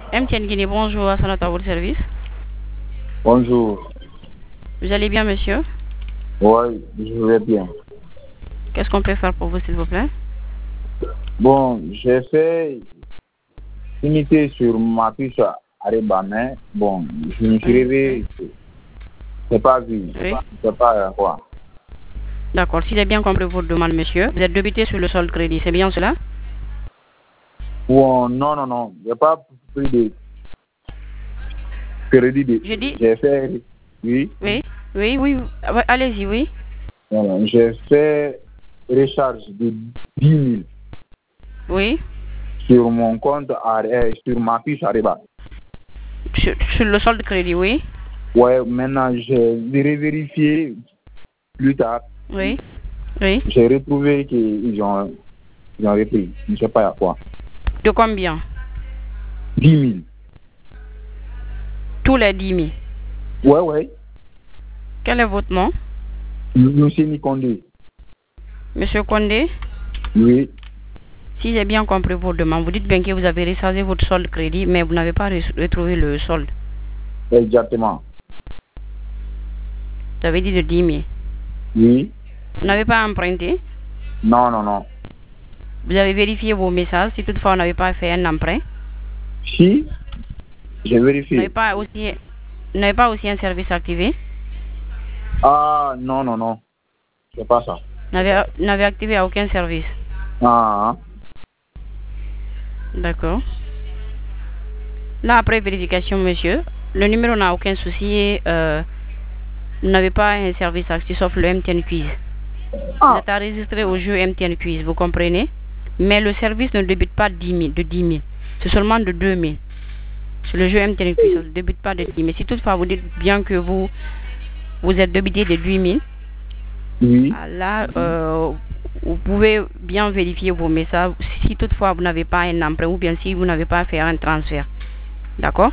MTN Guinée, bonjour, à votre service. Bonjour. Vous allez bien, monsieur? Oui, je vais bien. Qu'est-ce qu'on peut faire pour vous, s'il vous plaît? Bon, j'ai fait unité sur ma puce Areba, mais bon, je me suis réveillé. C'est pas vu. Oui. C'est pas quoi. D'accord, si j'ai bien compris votre demande, monsieur, vous êtes débité sur le solde crédit, c'est bien cela? Bon, non. J'ai pas pris de crédit. Je dis. J'ai fait. Oui. Oui. Allez-y, oui. Voilà, j'ai fait recharge de 10 000 Oui. sur mon compte, sur ma puce Areba. Sur le solde crédit, oui. Ouais, maintenant j'ai vérifié plus tard. Oui. J'ai retrouvé qu'ils ont repris. Je ne sais pas à quoi. De combien? 10 000. Tous les 10 000. Ouais. Quel est votre nom? Monsieur Nikondé. Monsieur Condé? Oui. Si j'ai bien compris votre demande, vous dites bien que vous avez rechargé votre solde crédit, mais vous n'avez pas retrouvé le solde. Exactement. Vous avez dit de 10 000. Oui. Vous n'avez pas emprunté? Non. Vous avez vérifié vos messages, si toutefois vous n'avez pas fait un emprunt? Si, j'ai vérifié. Vous n'avez pas aussi un service activé? Ah, non. C'est pas ça. Vous n'avez activé aucun service? Ah. D'accord. Là, après vérification, monsieur, le numéro n'a aucun souci. Vous n'avez pas un service actif sauf le MTN Quiz. Vous êtes enregistré au jeu MTN Quiz, vous comprenez? Mais le service ne débute pas de 10 000. C'est seulement de 2 000. Sur le jeu MTN Quiz, ça ne débute pas de 10 000. Si toutefois vous dites bien que vous êtes débité de 8 000, oui. Là, vous pouvez bien vérifier vos messages si toutefois vous n'avez pas un emprunt ou bien si vous n'avez pas fait un transfert. D'accord?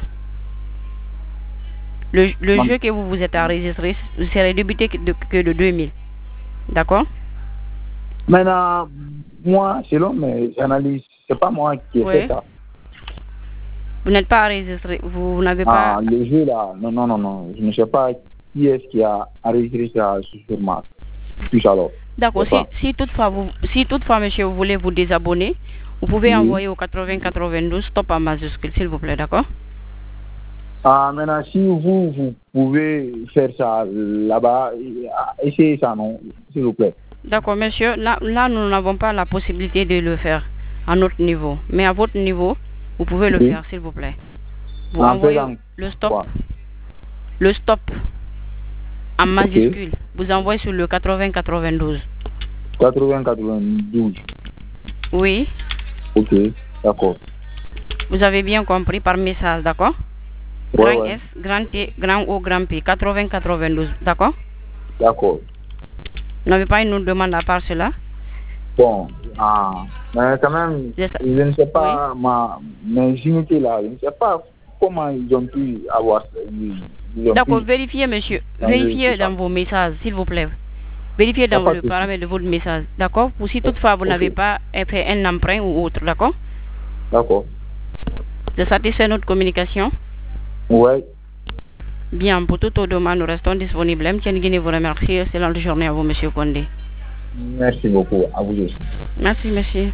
Le jeu que vous êtes enregistré, vous serez débité que de 2 000. D'accord? Maintenant, moi, selon mes analyses, c'est pas moi qui ai fait ça. Vous n'êtes pas enregistré, vous n'avez pas... Le jeu là, non. Je ne sais pas qui est-ce qui a enregistré ça sur ma puce alors. D'accord, si toutefois, monsieur, vous voulez vous désabonner, vous pouvez envoyer au 8092 stop en majuscule, s'il vous plaît, d'accord? Maintenant, si vous pouvez faire ça là-bas, essayez ça, non, s'il vous plaît. D'accord, monsieur, là, nous n'avons pas la possibilité de le faire à notre niveau. Mais à votre niveau, vous pouvez le faire, s'il vous plaît. Vous envoyez le stop en majuscule. Vous envoyez sur le 8092. 8092. Oui. Ok, d'accord. Vous avez bien compris par message, d'accord? Grand S, grand T, grand O, grand P, 8092, d'accord? D'accord. Vous n'avez pas une autre demande à part cela? Bon, mais quand même, je ne sais pas, mes unités là, je ne sais pas comment ils ont pu avoir... D'accord, vérifiez, monsieur. Vérifiez dans vos messages, s'il vous plaît. Vérifiez dans le paramètre de votre message, d'accord? Ou si toutefois vous n'avez pas fait un emprunt ou autre, d'accord? D'accord. Vous satisfait notre communication? Oui. Bien, pour toute autre demande, nous restons disponibles. MTN Guinée vous remercie. Excellente journée à vous, monsieur Condé. Merci beaucoup. À vous aussi. Merci, monsieur.